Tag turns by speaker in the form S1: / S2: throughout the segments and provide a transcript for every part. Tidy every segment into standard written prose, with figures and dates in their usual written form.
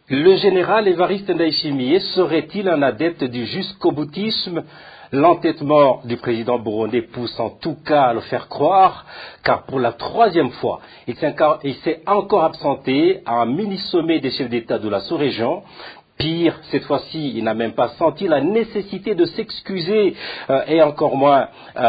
S1: Le général Évariste Ndayishimiye serait-il un adepte du jusqu'au-boutisme? L'entêtement du président burundais pousse en tout cas à le faire croire, car pour la troisième fois, il s'est encore absenté à un mini-sommet des chefs d'État de la sous-région. Pire, cette fois-ci, il n'a même pas senti la nécessité de s'excuser et encore moins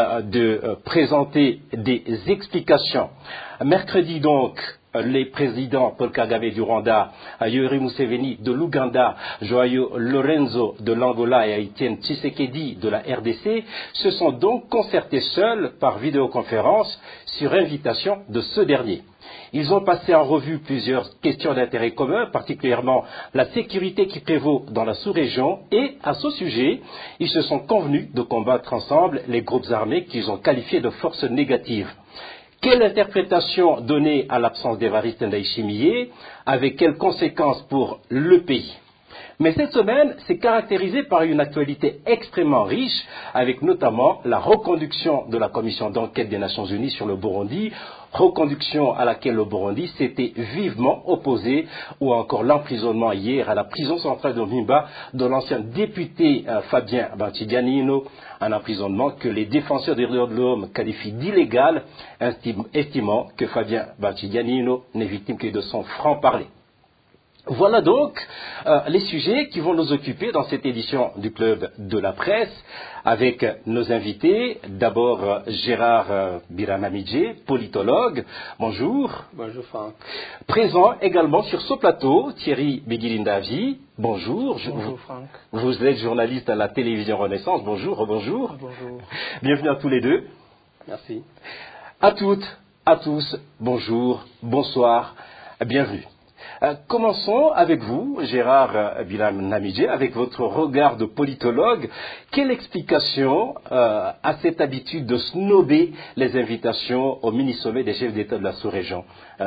S1: de présenter des explications. Mercredi donc, les présidents Paul Kagame du Rwanda, Yoweri Museveni de l'Ouganda, Joao Lorenzo de l'Angola et Etienne Tshisekedi de la RDC se sont donc concertés seuls par vidéoconférence sur invitation de ce dernier. Ils ont passé en revue plusieurs questions d'intérêt commun, particulièrement la sécurité qui prévaut dans la sous-région, et à ce sujet, ils se sont convenus de combattre ensemble les groupes armés qu'ils ont qualifiés de forces négatives. Quelle interprétation donner à l'absence d'Évariste Ndayishimiye, avec quelles conséquences pour le pays? Mais cette semaine s'est caractérisée par une actualité extrêmement riche, avec notamment la reconduction de la commission d'enquête des Nations Unies sur le Burundi, reconduction à laquelle le Burundi s'était vivement opposé, ou encore l'emprisonnement hier à la prison centrale de Mpimba de l'ancien député Fabien Banchidianino, un emprisonnement que les défenseurs des droits de l'homme qualifient d'illégal, estimant que Fabien Banchidianino n'est victime que de son franc-parler. Voilà donc les sujets qui vont nous occuper dans cette édition du Club de la Presse avec nos invités. D'abord Gérard Biranamidje, politologue. Bonjour.
S2: Bonjour Franck.
S1: Présent également sur ce plateau, Thierry Beguilindavi. Bonjour.
S2: Bonjour Franck.
S1: Vous êtes journaliste à la télévision Renaissance. Bonjour, rebonjour.
S2: Bonjour.
S1: Bienvenue à tous les deux.
S2: Merci.
S1: À toutes, à tous, bonjour, bonsoir, bienvenue. Commençons avec vous, Gérard Biranamidje, avec votre regard de politologue. Quelle explication à cette habitude de snober les invitations au mini-sommet des chefs d'État de la sous-région,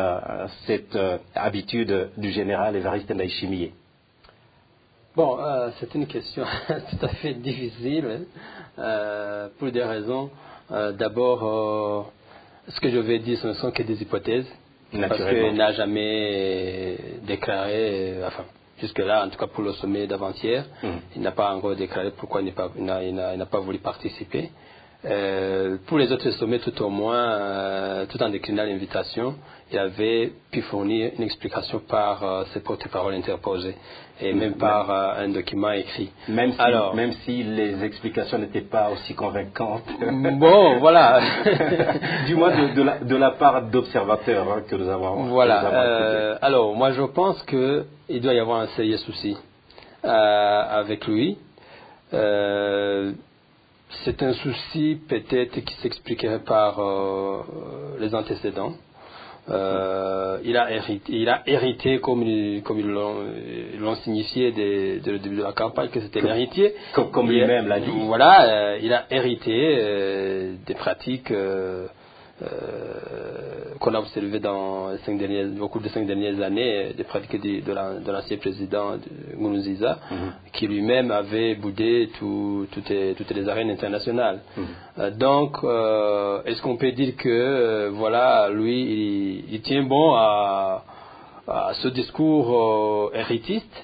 S1: cette habitude du général Évariste Ndayishimiye?
S2: Bon, c'est une question tout à fait difficile pour des raisons. D'abord, ce que je vais dire, ce ne sont que des hypothèses. Parce qu'il n'a jamais déclaré, enfin, jusque-là, en tout cas pour le sommet d'avant-hier, il n'a pas encore déclaré pourquoi il n'a pas voulu participer. Pour les autres sommets, tout au moins, tout en déclinant l'invitation, il avait pu fournir une explication par ses porte-paroles interposés et même par un document écrit.
S1: Même si les explications n'étaient pas aussi convaincantes.
S2: Bon, voilà.
S1: Du moins de la part d'observateurs que nous avons.
S2: Voilà. Alors, moi, je pense qu'il doit y avoir un sérieux souci avec lui. C'est un souci peut-être qui s'expliquerait par les antécédents. Il a hérité comme ils l'ont signifié dès le début de la campagne, que c'était l'héritier.
S1: Comme lui-même l'a dit.
S2: Voilà, il a hérité des pratiques qu'on a observées au cours des 5 dernières années, des pratiques de l'ancien président Nkurunziza, qui lui-même avait boudé toutes les arènes internationales. Donc, est-ce qu'on peut dire que voilà, lui, il tient bon à ce discours héritiste.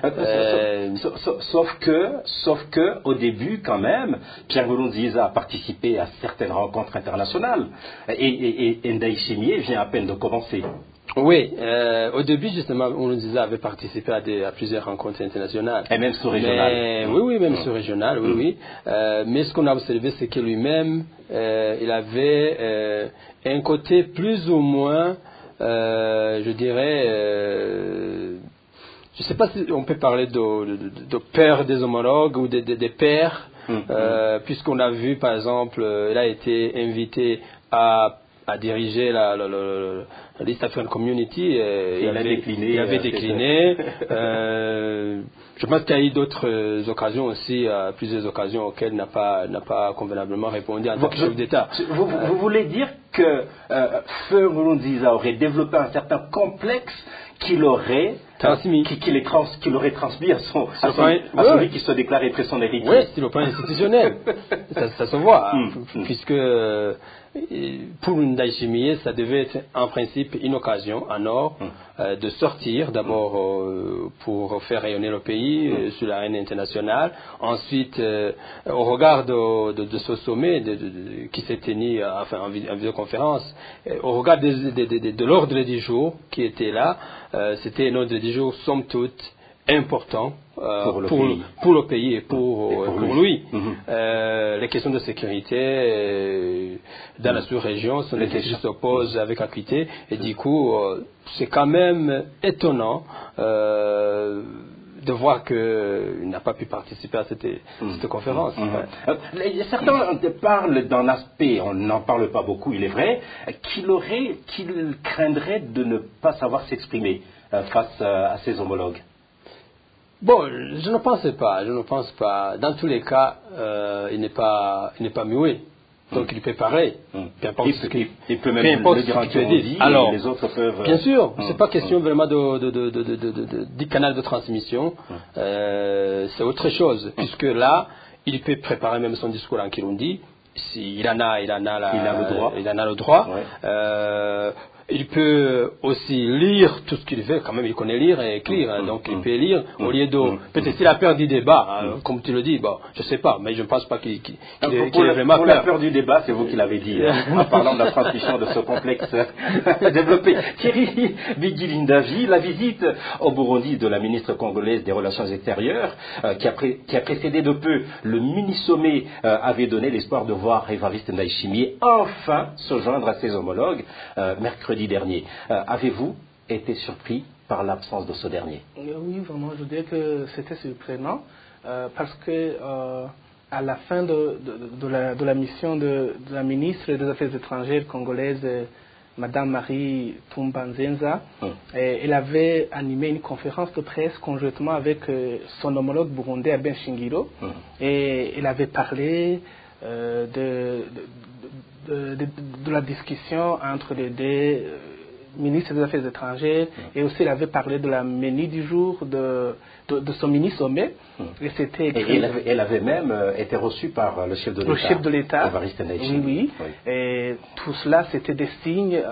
S1: Sauf que au début quand même, Pierre Nkurunziza a participé à certaines rencontres internationales et Ndayishimiye vient à peine de commencer.
S2: Oui, au début justement, Nkurunziza avait participé à plusieurs rencontres internationales.
S1: Et même sous-régionales.
S2: Oui, même sous-régionales, oui. Mais ce qu'on a observé, c'est que lui-même, il avait un côté plus ou moins, je dirais, je ne sais pas si on peut parler de père des homologues ou des pères, puisqu'on a vu par exemple, il a été invité à diriger la East African Community. Il avait décliné. Je pense qu'il y a eu d'autres occasions aussi, plusieurs occasions auxquelles il n'a pas convenablement répondu en tant que chef d'État.
S1: Vous voulez dire que Feu Nkurunziza aurait développé un certain complexe qu'il aurait transmis, qu'il aurait transmis à celui qui se déclarait être son héritier.
S2: Oui, c'est le plan institutionnel. ça se voit, puisque pour Ndayishimiye, ça devait être en principe une occasion en or de sortir d'abord pour faire rayonner le pays sur l'arène internationale. Ensuite, au regard de ce sommet qui s'est tenu en vidéoconférence, au regard de l'ordre des jours qui était là, c'était un ordre des jours somme toute important pour le pays et pour lui. Les questions de sécurité dans la sous-région sont des questions qui s'opposent avec acuité et du coup c'est quand même étonnant de voir qu'il n'a pas pu participer à cette conférence.
S1: Certains parlent d'un aspect, on n'en parle pas beaucoup, il est vrai, qu'il craindrait de ne pas savoir s'exprimer face à ses homologues.
S2: Bon, je ne pense pas. Dans tous les cas, il n'est pas muet. Donc il peut parler.
S1: Il peut même le dire en Kirundi,
S2: alors,
S1: les autres peuvent...
S2: Bien sûr, c'est pas question vraiment du canal de transmission. C'est autre chose, puisque là, il peut préparer même son discours en Kirundi. Il en a le droit. Ouais. Il peut aussi lire tout ce qu'il veut, quand même il connaît lire et écrire, donc il peut lire au lieu de... Peut-être s'il a peur du débat, comme tu le dis, bon, je ne sais pas, mais je ne pense pas qu'il ait vraiment peur.
S1: Pour la peur du débat, c'est vous qui l'avez dit, en parlant de la transmission de ce complexe développé. Thierry Bigilindavi, la visite au Burundi de la ministre congolaise des Relations extérieures, qui a précédé de peu le mini-sommet, avait donné l'espoir de voir Évariste Ndayishimiye enfin se joindre à ses homologues mercredi dernier. Avez-vous été surpris par l'absence de ce dernier?
S3: Oui, vraiment, je dirais que c'était surprenant parce que à la fin de la mission de la ministre des Affaires étrangères congolaise, Madame Marie Tumbanzenza, elle avait animé une conférence de presse conjointement avec son homologue burundais Albin Shingiro, et elle avait parlé de la discussion entre les deux ministres des Affaires étrangères, et aussi elle avait parlé de la menu du jour de son mini-sommet. Et
S1: elle avait même été reçue par le chef de l'État, Évariste Ndayishimiye.
S3: Oui. Et tout cela, c'était des signes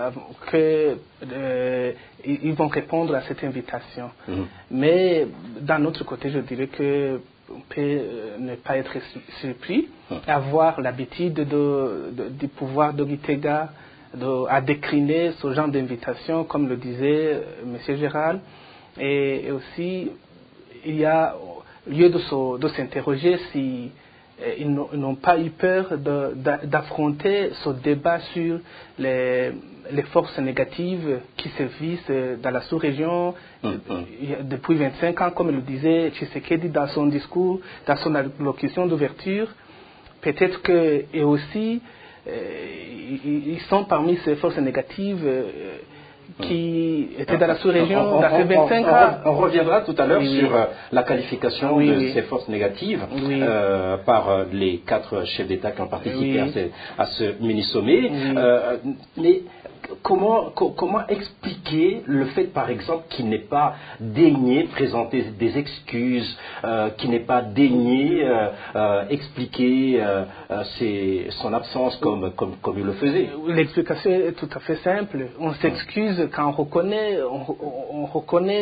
S3: qu'ils vont répondre à cette invitation. Mais d'un autre côté, je dirais que on peut ne pas être surpris, avoir l'habitude du pouvoir de Gitega à décliner ce genre d'invitation, comme le disait M. Gérald. Et aussi, il y a lieu de s'interroger si ils n'ont pas eu peur d'affronter ce débat sur les forces négatives qui sévissent dans la sous-région depuis 25 ans, comme le disait Tshisekedi dans son discours, dans son allocution d'ouverture. Peut-être que, et aussi, ils sont parmi ces forces négatives qui étaient dans la sous-région dans ces 25 ans.
S1: On reviendra tout à l'heure sur la qualification de ces forces négatives par les 4 chefs d'État qui ont participé à ce mini-sommet. Mais comment expliquer le fait, par exemple, qu'il n'ait pas daigné présenter des excuses, qu'il n'ait pas daigné expliquer son absence comme il le faisait?
S3: L'explication est tout à fait simple. On s'excuse quand on reconnaît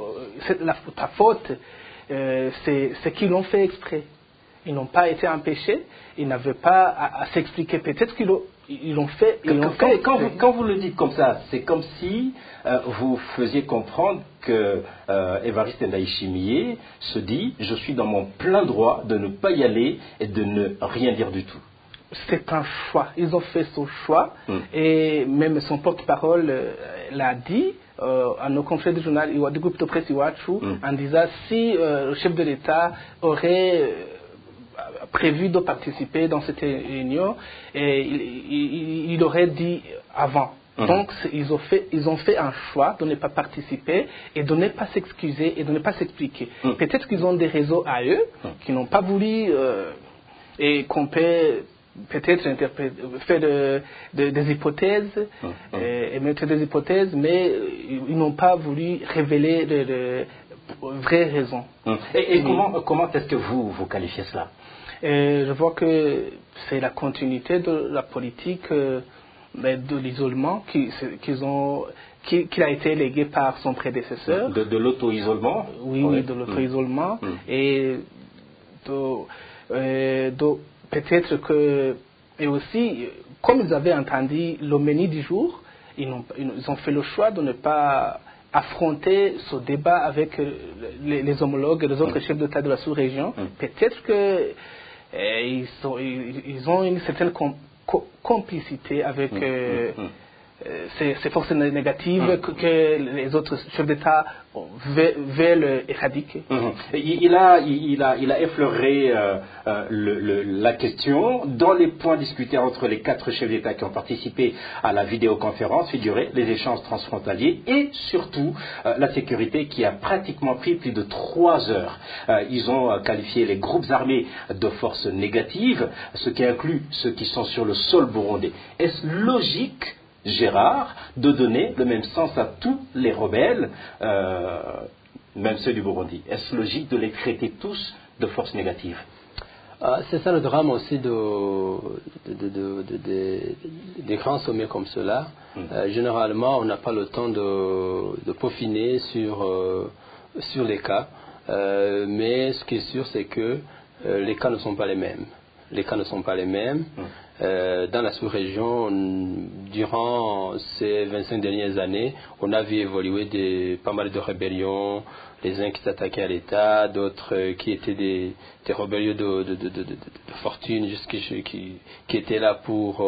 S3: ta faute. C'est qu'ils l'ont fait exprès. Ils n'ont pas été empêchés. Ils n'avaient pas à s'expliquer. Peut-être qu'ils l'ont fait.
S1: Quand vous le dites comme ça, c'est comme si vous faisiez comprendre que Évariste Ndayishimiye se dit: je suis dans mon plein droit de ne pas y aller et de ne rien dire du tout.
S3: C'est un choix. Ils ont fait ce choix, et même son porte-parole l'a dit à nos confrères du journal du groupe de presse Iwachu, en disant si le chef de l'État aurait prévu de participer dans cette réunion, et il aurait dit avant. Donc ils ont fait un choix de ne pas participer et de ne pas s'excuser et de ne pas s'expliquer. Peut-être qu'ils ont des réseaux à eux qui n'ont pas voulu et qu'on peut peut-être faire des hypothèses et mettre des hypothèses, mais ils n'ont pas voulu révéler de vraies raisons.
S1: Et comment est-ce que vous qualifiez cela?
S3: Et je vois que c'est la continuité de la politique de l'isolement qu'il a été légué par son prédécesseur.
S1: De l'auto-isolement?
S3: Oui, de l'auto-isolement. Et peut-être que... Et aussi, comme ils avaient entendu le menu du jour, ils ont fait le choix de ne pas affronter ce débat avec les homologues et les autres chefs d'État de la sous-région. Peut-être qu'ils ont une certaine complicité avec ces forces négatives que les autres chefs d'État veulent éradiquer.
S1: Il a effleuré la question. Dans les points discutés entre les 4 chefs d'État qui ont participé à la vidéoconférence, figuraient les échanges transfrontaliers et surtout la sécurité qui a pratiquement pris plus de 3 heures. Ils ont qualifié les groupes armés de forces négatives, ce qui inclut ceux qui sont sur le sol burundais. Est-ce logique, Gérard, de donner le même sens à tous les rebelles, même ceux du Burundi? Est-ce logique de les traiter tous de forces négatives?
S2: C'est ça le drame aussi des grands sommets comme cela. Généralement, on n'a pas le temps de peaufiner sur les cas, mais ce qui est sûr, c'est que les cas ne sont pas les mêmes. Les cas ne sont pas les mêmes. Dans la sous-région, durant ces 25 dernières années, on a vu évoluer pas mal de rébellions, les uns qui s'attaquaient à l'État, d'autres qui étaient des rébellions de fortune, qui étaient là pour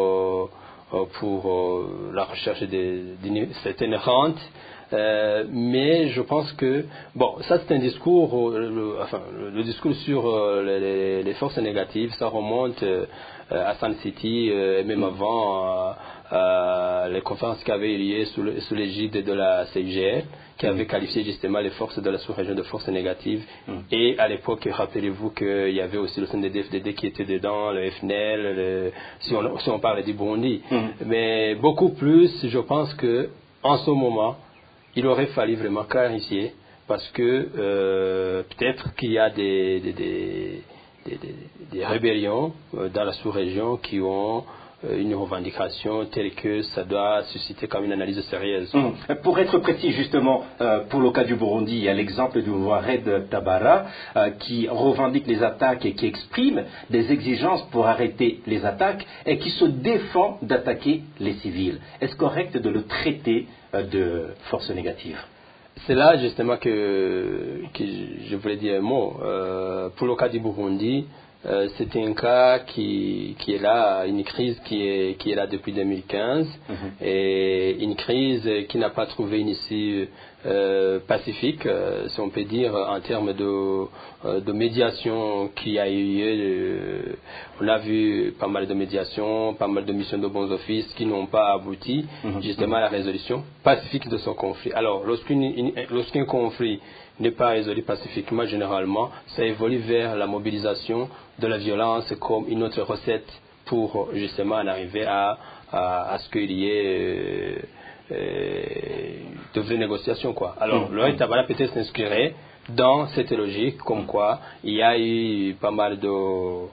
S2: la recherche d'une certaine rente. Mais je pense que, bon, ça c'est un discours, le discours sur les forces négatives, ça remonte à Sun City, et même avant les conférences qui avaient eu lieu sous l'égide de la CIGR, qui avait qualifié justement les forces de la sous-région de forces négatives. Et à l'époque, rappelez-vous qu'il y avait aussi le CNDD-FDD qui était dedans, le FNL, si on parle du Burundi. Mais beaucoup plus, je pense que en ce moment, il aurait fallu vraiment clarifier, parce que peut-être qu'il y a des rébellions dans la sous-région qui ont une revendication telle que ça doit susciter comme une analyse sérieuse.
S1: Pour être précis, justement, pour le cas du Burundi, il y a l'exemple du Wared Tabara qui revendique les attaques et qui exprime des exigences pour arrêter les attaques et qui se défend d'attaquer les civils. Est-ce correct de le traiter de force négative?
S2: C'est là justement que je voulais dire un mot. Pour le cas du Burundi, c'est un cas qui est là, une crise qui est là depuis 2015, et une crise qui n'a pas trouvé une issue pacifique, si on peut dire, en termes de médiation qui a eu lieu. On a vu pas mal de médiations, pas mal de missions de bons offices qui n'ont pas abouti justement à la résolution pacifique de ce conflit. Alors, lorsqu'un conflit n'est pas résolu pacifiquement, généralement, ça évolue vers la mobilisation de la violence comme une autre recette pour justement en arriver à ce qu'il y ait de vraies négociations, quoi. Alors, le Wared Tabara peut-être s'inscrirait dans cette logique, comme quoi il y a eu pas mal de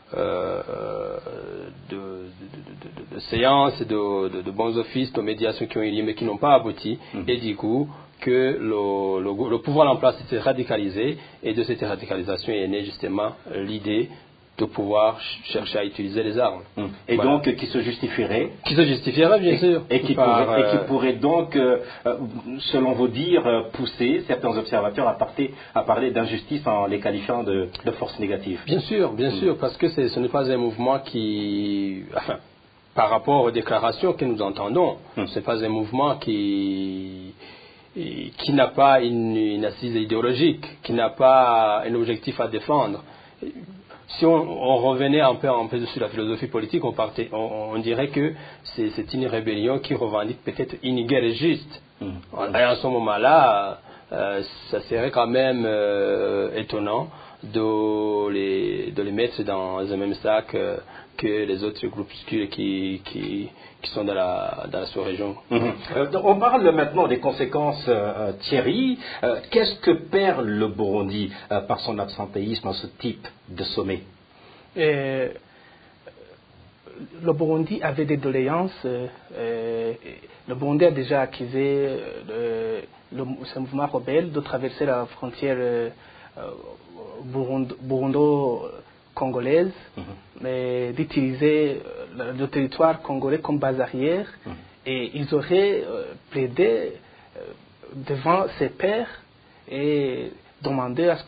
S2: séances, de bons offices, de médiations qui ont eu lieu mais qui n'ont pas abouti, et du coup que le pouvoir en place s'est radicalisé, et de cette radicalisation est née justement l'idée de pouvoir chercher à utiliser les armes.
S1: Et voilà. Donc qui se justifierait?
S2: Qui se justifierait, bien sûr.
S1: Et qui pourrait donc, selon vos dires, pousser certains observateurs à parler d'injustice en les qualifiant de forces négatives.
S2: Bien sûr, parce que ce n'est pas un mouvement qui... Enfin, par rapport aux déclarations que nous entendons, ce n'est pas un mouvement qui n'a pas une assise idéologique, qui n'a pas un objectif à défendre. Si on revenait un peu sur la philosophie politique, on dirait que c'est une rébellion qui revendique peut-être une guerre juste. Et à ce moment-là, ça serait quand même étonnant de les mettre dans un même sac que les autres groupuscules qui sont dans la sous-région.
S1: On parle maintenant des conséquences, Thierry. Qu'est-ce que perd le Burundi par son absentéisme à ce type de sommet?
S3: le Burundi avait des doléances. Le Burundi a déjà accusé ce mouvement rebelle de traverser la frontière burundo-congolaise, mais d'utiliser le territoire congolais comme base arrière. Et ils auraient plaidé devant ses pairs et demandé à ce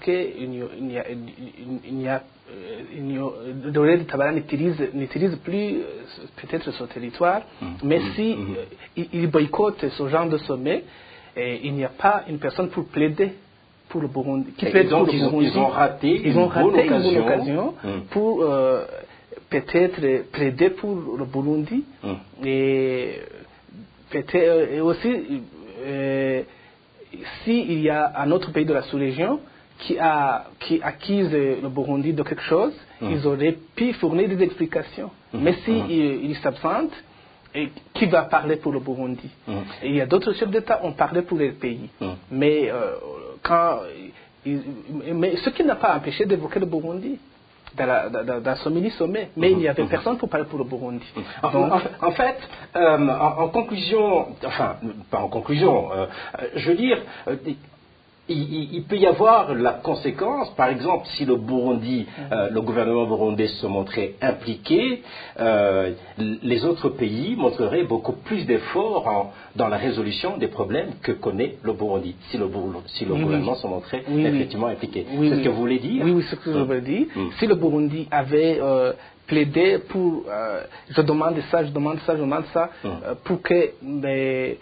S3: Doré Tabara n'utilise plus peut-être ce territoire, mais si il boycotte ce genre de sommet, il n'y a pas une personne pour plaider pour le Burundi.
S1: Donc ils ont raté une bonne occasion
S3: pour peut-être plaider pour le Burundi et peut-être et aussi s'il y a un autre pays de la sous-région qui accuse le Burundi de quelque chose, ils auraient pu fournir des explications. Mais s'ils s'absentent, qui va parler pour le Burundi? Et il y a d'autres chefs d'État qui ont parlé pour les pays. Mais ce qui n'a pas empêché d'évoquer le Burundi dans ce mini-sommet, mais il n'y avait personne pour parler pour le Burundi.
S1: Donc, en fait, en conclusion, enfin, pas en conclusion, je veux dire, il peut y avoir la conséquence, par exemple, si le Burundi, le gouvernement burundais se montrait impliqué, les autres pays montreraient beaucoup plus d'efforts dans la résolution des problèmes que connaît le Burundi, si le gouvernement se montrait effectivement impliqué. C'est ce que vous voulez dire?
S3: Oui, c'est ce que je voulais dire. Si le Burundi avait plaidé pour, je demande ça, pour que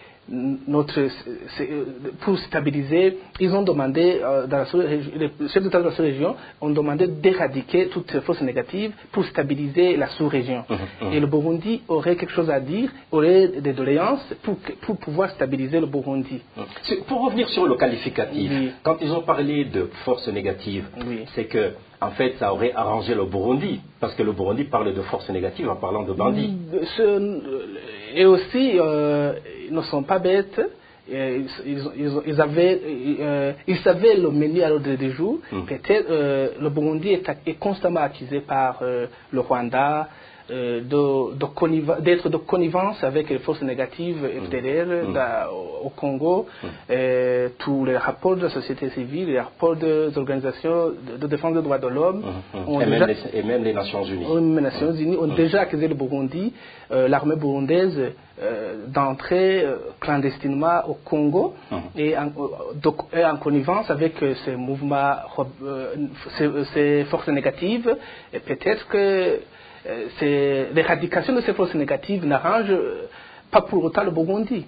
S3: pour stabiliser, ils ont demandé, les chefs d'État de la sous-région ont demandé d'éradiquer toutes ces forces négatives pour stabiliser la sous-région. Et le Burundi aurait quelque chose à dire, aurait des doléances pour pouvoir stabiliser le Burundi.
S1: Pour revenir sur le qualificatif, quand ils ont parlé de forces négatives, c'est que en fait, ça aurait arrangé le Burundi, parce que le Burundi parle de forces négatives en parlant de bandits.
S3: Et aussi, ils ne sont pas bêtes. Ils savaient le menu à l'ordre du jour. Peut-être le Burundi est constamment accusé par le Rwanda d'être de connivence avec les forces négatives FDLR au Congo. Tous les rapports de la société civile, les rapports des organisations de défense des droits de l'homme,
S1: et même les Nations Unies.
S3: Les Nations Unies ont déjà accusé le Burundi, l'armée burundaise, d'entrer clandestinement au Congo et en connivence avec ces mouvements, ces forces négatives. Et peut-être que l'éradication de ces forces négatives n'arrange pas pour autant le Burundi.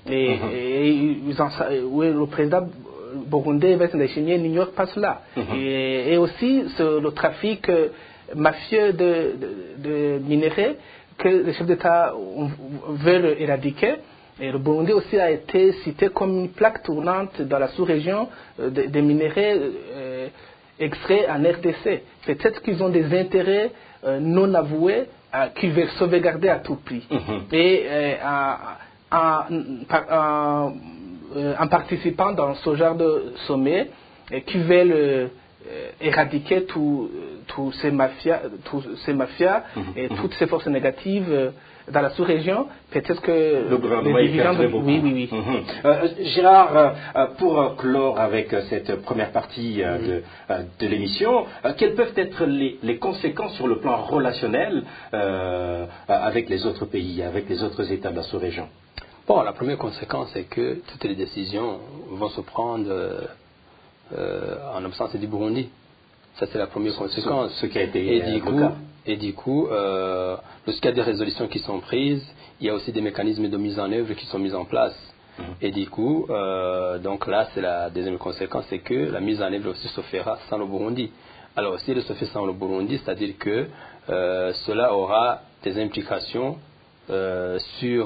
S3: Le président burundais n'ignore pas cela. Et aussi le trafic mafieux de minerais que les chefs d'État veulent éradiquer. Et le Burundi aussi a été cité comme une plaque tournante dans la sous-région des minerais extraits en RDC. Peut-être qu'ils ont des intérêts non avoués qu'ils veulent sauvegarder à tout prix. Et en participant dans ce genre de sommet, qui veulent éradiquer tous ces mafias et toutes ces forces négatives dans la sous-région, peut-être que
S1: le gouvernement y perdrait beaucoup.
S3: Oui.
S1: Gérard, pour clore avec cette première partie de l'émission, quelles peuvent être les conséquences sur le plan relationnel avec les autres pays, avec les autres États de la sous-région?
S2: Bon, la première conséquence, c'est que toutes les décisions vont se prendre en absence du Burundi. Ça, c'est la première conséquence.
S1: Ce qui a été
S2: Et du coup, lorsqu'il y a des résolutions qui sont prises, il y a aussi des mécanismes de mise en œuvre qui sont mis en place. Et du coup, donc là, c'est la deuxième conséquence, c'est que la mise en œuvre aussi se fera sans le Burundi. Alors, si elle se fait sans le Burundi, c'est-à-dire que cela aura des implications sur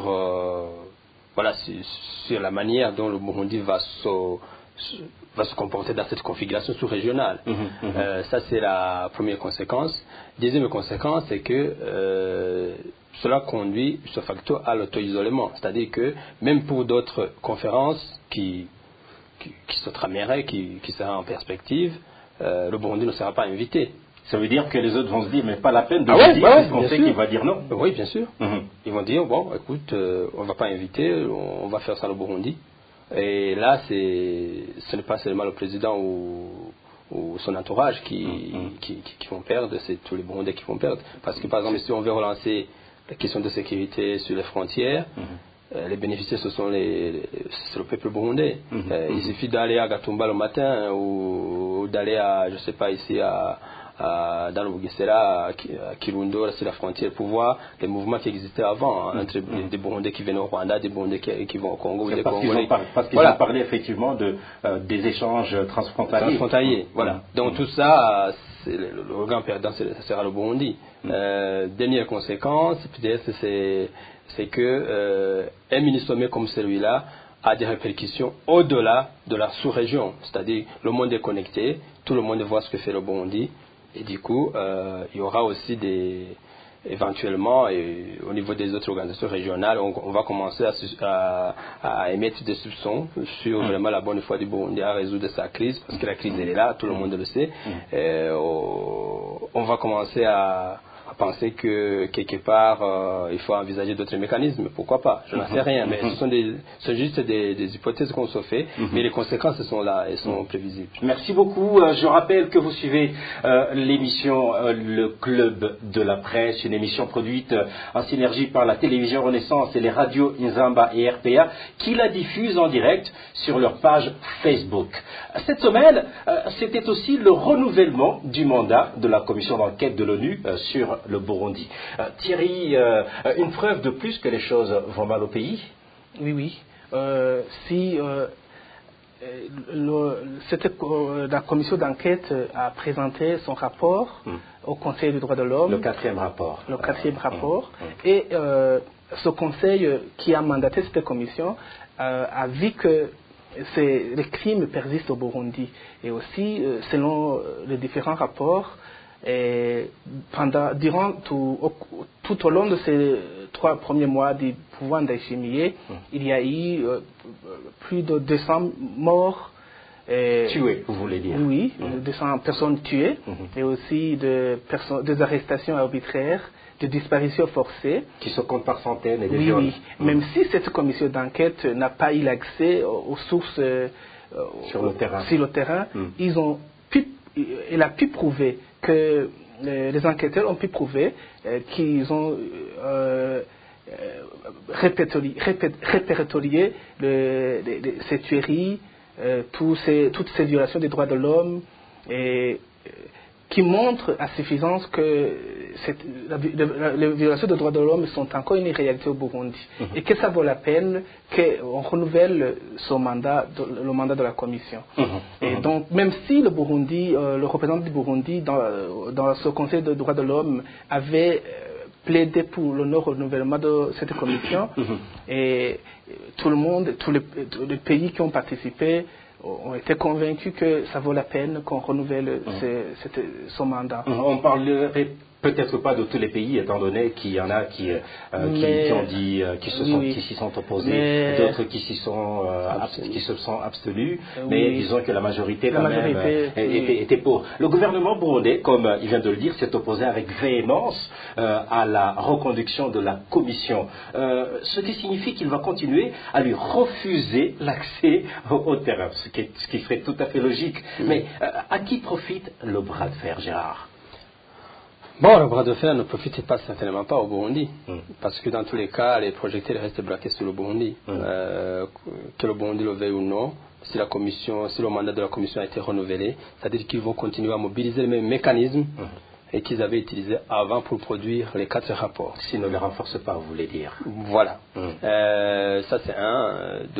S2: la manière dont le Burundi va se comporter dans cette configuration sous-régionale. Ça, c'est la première conséquence. Deuxième conséquence, c'est que cela conduit, ce facto, à l'auto-isolement. C'est-à-dire que même pour d'autres conférences qui se trameraient, qui seraient en perspective, le Burundi ne sera pas invité.
S1: Ça veut dire que les autres vont se dire, mais pas la peine de
S2: Ah
S1: le
S2: ouais,
S1: dire,
S2: bah ouais,
S1: parce qu'on
S2: bien
S1: sait
S2: sûr.
S1: qu'il va dire non.
S2: Oui, bien sûr.
S1: Mhm.
S2: Ils vont dire, bon, écoute, on va pas inviter, on va faire ça au Burundi. Et là, ce n'est pas seulement le président ou son entourage qui vont perdre, c'est tous les Burundais qui vont perdre. Parce que, par exemple, si on veut relancer la question de sécurité sur les frontières, les bénéficiaires, c'est le peuple burundais. Il suffit d'aller à Gatumba le matin ou d'aller à, je sais pas, ici dans le Bugesera, à Kirundo, sur la frontière, pour voir les mouvements qui existaient avant, entre des Burundais qui viennent au Rwanda, des Burundais qui vont au Congo, des Congolais.
S1: Parce qu'ils ont parlé effectivement des échanges transfrontaliers.
S2: Voilà. Donc tout ça, le grand perdant, ça sera le Burundi. Dernière conséquence, peut-être, c'est que un mini sommet comme celui-là a des répercussions au-delà de la sous-région. C'est-à-dire, le monde est connecté, tout le monde voit ce que fait le Burundi. Et du coup, il y aura aussi éventuellement, au niveau des autres organisations régionales, on va commencer à émettre des soupçons sur vraiment la bonne foi du Burundi à résoudre sa crise, parce que la crise elle est là, tout le monde le sait. On va commencer à penser que quelque part il faut envisager d'autres mécanismes, pourquoi pas, je n'en sais rien, mais ce sont juste des hypothèses qu'on se fait, mais les conséquences sont là, elles sont prévisibles.
S1: Merci beaucoup. Je rappelle que vous suivez l'émission Le Club de la Presse, une émission produite en synergie par la télévision Renaissance et les radios Inzamba et RPA, qui la diffusent en direct sur leur page Facebook. Cette semaine, c'était aussi le renouvellement du mandat de la commission d'enquête de l'ONU sur le Burundi. Thierry, une preuve de plus que les choses vont mal au pays?
S3: Oui. Si la commission d'enquête a présenté son rapport au Conseil des droits de l'homme.
S1: Le quatrième rapport.
S3: Le quatrième rapport. Et ce conseil qui a mandaté cette commission a vu que les crimes persistent au Burundi. Et aussi, selon les différents rapports, durant tout au long de ces 3 premiers mois du pouvoir d'Indayishimiye, il y a eu plus de 200 morts.
S1: Tués, vous voulez dire?
S3: Oui, 200 personnes tuées, et aussi des arrestations arbitraires, des disparitions forcées.
S1: Qui se comptent par centaines et des viols.
S3: Oui. Même si cette commission d'enquête n'a pas eu l'accès aux sources
S1: sur le terrain,
S3: elle a pu prouver que les enquêteurs ont pu prouver qu'ils ont répertorié ces tueries, toutes ces violations des droits de l'homme, et qui montrent à suffisance que les violations des droits de l'homme sont encore une réalité au Burundi, et que ça vaut la peine qu'on renouvelle le mandat de la commission. Et donc, même si le Burundi, le représentant du Burundi dans ce Conseil des droits de l'homme avait plaidé pour le non-renouvellement de cette commission, et tout le monde, tous les pays qui ont participé ont été convaincus que ça vaut la peine qu'on renouvelle son mandat.
S1: On parlerait peut-être pas de tous les pays, étant donné qu'il y en a qui ont dit, qui s'y sont opposés, d'autres qui se sont abstenus, mais disons que la majorité était pour. Le gouvernement burundais, comme il vient de le dire, s'est opposé avec véhémence à la reconduction de la commission, ce qui signifie qu'il va continuer à lui refuser l'accès au terrain, ce qui serait tout à fait logique. Mais à qui profite le bras de fer, Gérard?
S2: Bon, le bras de fer ne profite pas certainement pas au Burundi, parce que dans tous les cas, les projectiles restent braqués sur le Burundi. Que le Burundi le veuille ou non, si le mandat de la commission a été renouvelé, c'est-à-dire qu'ils vont continuer à mobiliser les mêmes mécanismes et qu'ils avaient utilisés avant pour produire les 4 rapports.
S1: S'ils ne les renforcent pas, vous voulez dire.
S2: Voilà. Ça, c'est un. De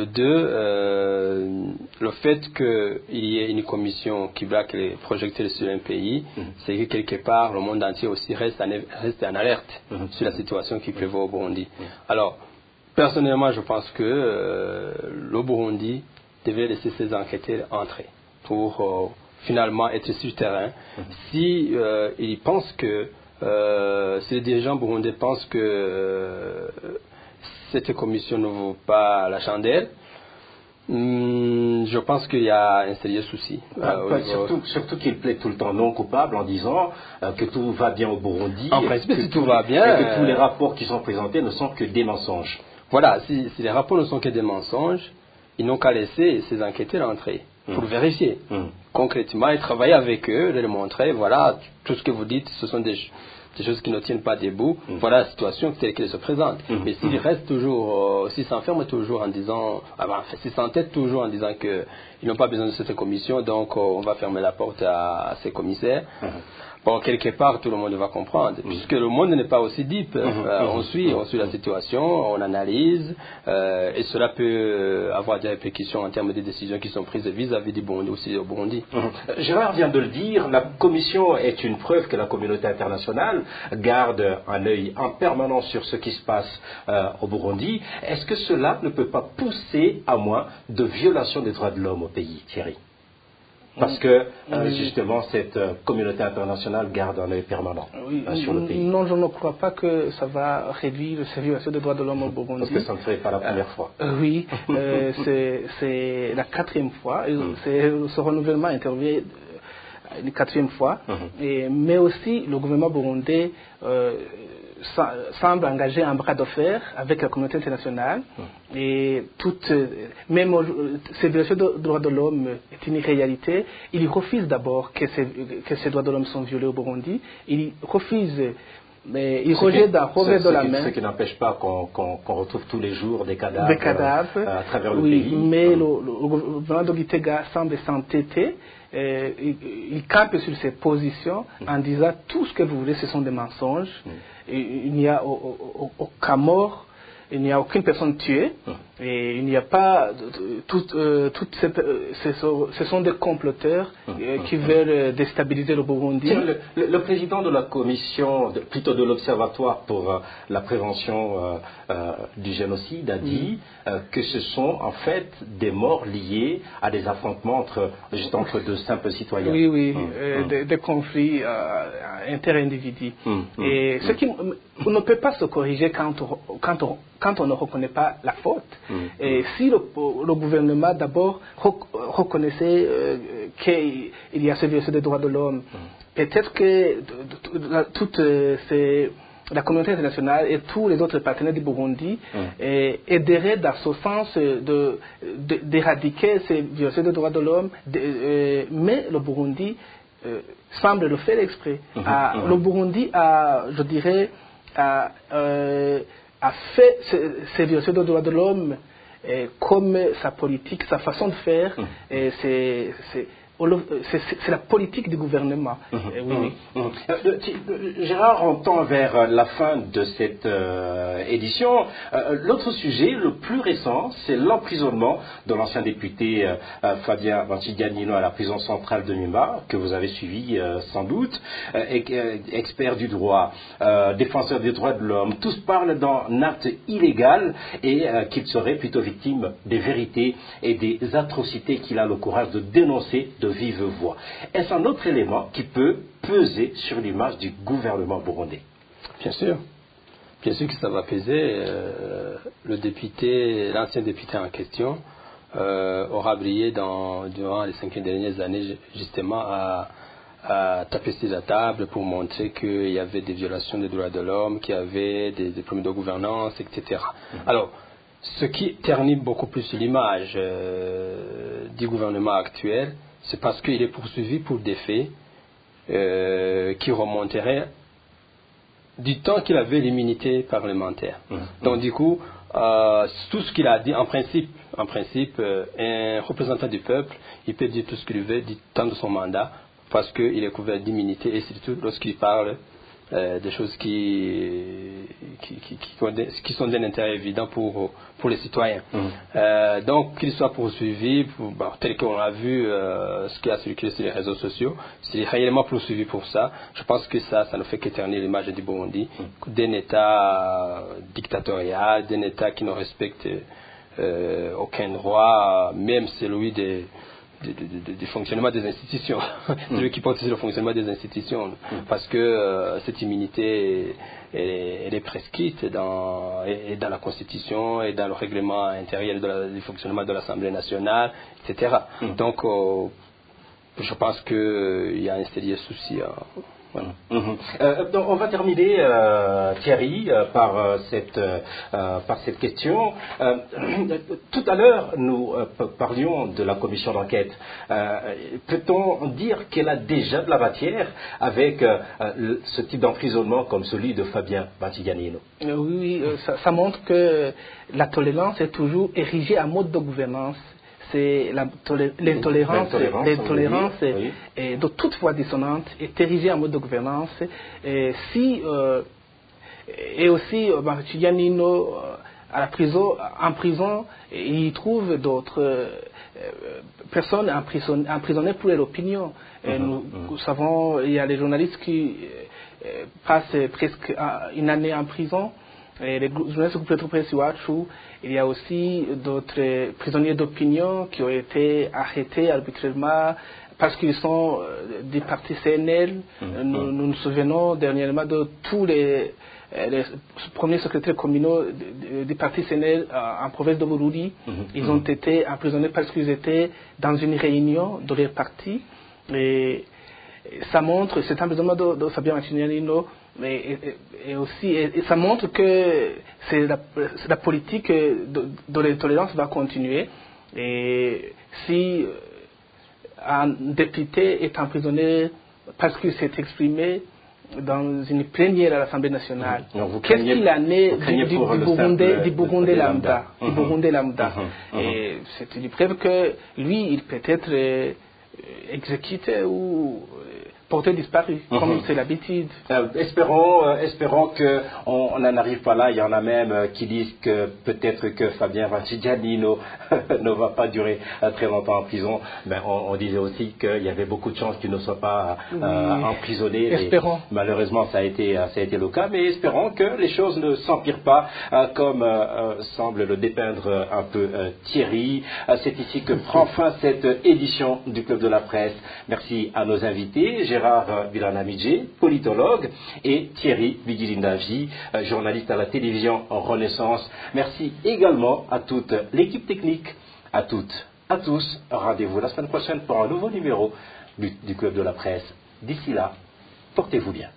S2: 2, le fait qu'il y ait une commission qui braque les projectiles sur un pays, c'est que quelque part, le monde entier aussi reste en alerte sur la situation qui prévaut au Burundi. Alors, personnellement, je pense que le Burundi devait laisser ses enquêteurs entrer pour finalement être sur le terrain. Si ils pensent que si les dirigeants burundais pensent que cette commission ne vaut pas la chandelle, Je pense qu'il y a un sérieux souci.
S1: Surtout qu'il plaide tout le temps non coupable en disant que tout va bien au Burundi.
S2: En principe, si tout va bien.
S1: Et que tous les rapports qui sont présentés ne sont que des mensonges.
S2: Voilà, si les rapports ne sont que des mensonges, ils n'ont qu'à laisser ces enquêteurs entrer pour vérifier concrètement et travailler avec eux, leur montrer, voilà, tout ce que vous dites, ce sont des choses qui ne tiennent pas debout. Voilà la situation telle qu'elle se présente. Mais s'ils restent toujours, s'ils s'enferment toujours en disant, s'ils s'entêtent toujours en disant qu'ils n'ont pas besoin de cette commission, donc on va fermer la porte à ces commissaires. Bon, quelque part, tout le monde va comprendre, puisque le monde n'est pas aussi deep. On suit la situation, on analyse, et cela peut avoir des répercussions en termes de décisions qui sont prises vis-à-vis du Burundi, aussi au Burundi.
S1: Gérard vient de le dire, la commission est une preuve que la communauté internationale garde un œil en permanence sur ce qui se passe au Burundi. Est-ce que cela ne peut pas pousser à moins de violations des droits de l'homme au pays, Thierry ? Parce que, justement, cette communauté internationale garde un œil permanent sur le pays.
S3: Non, je ne crois pas que ça va réduire ces violations des droits de l'homme au Burundi.
S1: Parce que ça ne serait pas la première fois.
S3: Oui, c'est la 4e fois. Ce renouvellement intervient une 4e fois. Mais aussi, le gouvernement burundais semble engager un bras de fer avec la communauté internationale. Et même ces violations des droits de l'homme est une réalité. Il refuse d'abord que ces droits de l'homme sont violés au Burundi. Il refuse, mais il rejette d'un revers de la main.
S1: Ce qui n'empêche pas qu'on retrouve tous les jours des cadavres à travers le pays.
S3: Mais le gouvernement de Gitega semble s'entêter. Il campe sur ses positions en disant tout ce que vous voulez, ce sont des mensonges. Il n'y a aucun mort, il n'y a aucune personne tuée, et il n'y a pas ce sont des comploteurs qui veulent déstabiliser le Burundi.
S1: Le président de la commission, plutôt de l'Observatoire pour la prévention du génocide, a dit que ce sont en fait des morts liés à des affrontements entre deux simples citoyens.
S3: Oui, des conflits interindividus. Et ce qui on ne peut pas se corriger quand on ne reconnaît pas la faute. Et si le gouvernement d'abord reconnaissait qu'il y a ces violations des droits de l'homme, peut-être que la communauté internationale et tous les autres partenaires du Burundi aideraient dans ce sens d'éradiquer ces violations des droits de l'homme, mais le Burundi semble le faire exprès. Le Burundi je dirais, a fait ces violations des droits de l'homme comme sa politique, sa façon de faire. C'est la politique du gouvernement.
S1: Gérard, on tend vers la fin de cette édition. L'autre sujet, le plus récent, c'est l'emprisonnement de l'ancien député Fabien Vanchiganino à la prison centrale de Mima, que vous avez suivi sans doute, expert du droit, défenseur des droits de l'homme. Tous parlent d'un acte illégal et qu'il serait plutôt victime des vérités et des atrocités qu'il a le courage de dénoncer de vive voix. Est-ce un autre élément qui peut peser sur l'image du gouvernement burundais?
S2: Bien sûr que ça va peser. L'ancien député en question aura brillé durant les 5 dernières années justement à taper sur la table pour montrer qu'il y avait des violations des droits de l'homme, qu'il y avait des problèmes de gouvernance, etc. Alors, ce qui ternit beaucoup plus l'image du gouvernement actuel, c'est parce qu'il est poursuivi pour des faits qui remonteraient du temps qu'il avait l'immunité parlementaire. Donc du coup, tout ce qu'il a dit, en principe, un représentant du peuple, il peut dire tout ce qu'il veut du temps de son mandat, parce qu'il est couvert d'immunité, et surtout lorsqu'il parle des choses qui sont d'un intérêt évident pour les citoyens. Donc qu'il soit poursuivi, tel qu'on a vu ce qui a circulé sur les réseaux sociaux, s'il est réellement poursuivi pour ça, je pense que ça ne fait qu'éternir l'image du Burundi, d'un État dictatorial, d'un État qui ne respecte aucun droit, même celui du fonctionnement des institutions, celui qui porte sur le fonctionnement des institutions, parce que cette immunité elle est prescrite dans la Constitution et dans le règlement intérieur du fonctionnement de l'Assemblée nationale, etc. Donc, je pense qu'il y a un sérieux souci. Voilà.
S1: Donc on va terminer, Thierry, par cette question. Tout à l'heure, nous parlions de la commission d'enquête. Peut-on dire qu'elle a déjà de la matière avec ce type d'emprisonnement comme celui de Fabien Vantigianino?
S3: Oui, ça montre que la tolérance est toujours érigée en mode de gouvernance. C'est l'intolérance
S1: oui.
S3: De toute voix dissonante est érigée en mode de gouvernance. Et aussi, Vantigianino, en prison, il trouve d'autres personnes emprisonnées pour leur opinion. Nous savons, il y a des journalistes qui passent presque une année en prison. Et les journalistes du Presse Watch, il y a aussi d'autres prisonniers d'opinion qui ont été arrêtés arbitrairement parce qu'ils sont des partis CNL. Nous nous souvenons dernièrement de tous les premiers secrétaires communaux des partis CNL en province de Bururi. Ils ont été emprisonnés parce qu'ils étaient dans une réunion de leur parti. Et ça montre, cet emprisonnement de Fabien Vantigianino, et aussi, ça montre que la politique de l'intolérance va continuer. Et si un député est emprisonné parce qu'il s'est exprimé dans une plénière à l'Assemblée nationale, qu'est-ce qu'il en est du Burundais lambda? Et c'est une preuve que lui, il peut être exécuté ou porté disparu, comme c'est l'habitude.
S1: Espérons qu'on n'en arrive pas là. Il y en a même qui disent que peut-être que Fabien Vantigianino ne va pas durer très longtemps en prison. Mais on disait aussi qu'il y avait beaucoup de chances qu'il ne soit pas emprisonné.
S3: Espérons.
S1: Malheureusement, ça a été le cas. Mais espérons que les choses ne s'empirent pas comme semble le dépeindre un peu Thierry. C'est ici que prend fin cette édition du Club de la Presse. Merci à nos invités. Gérard Biranamidjé, politologue, et Thierry Bigilindavi, journaliste à la télévision Renaissance. Merci également à toute l'équipe technique, à toutes, à tous. Rendez-vous la semaine prochaine pour un nouveau numéro du Club de la Presse. D'ici là, portez-vous bien.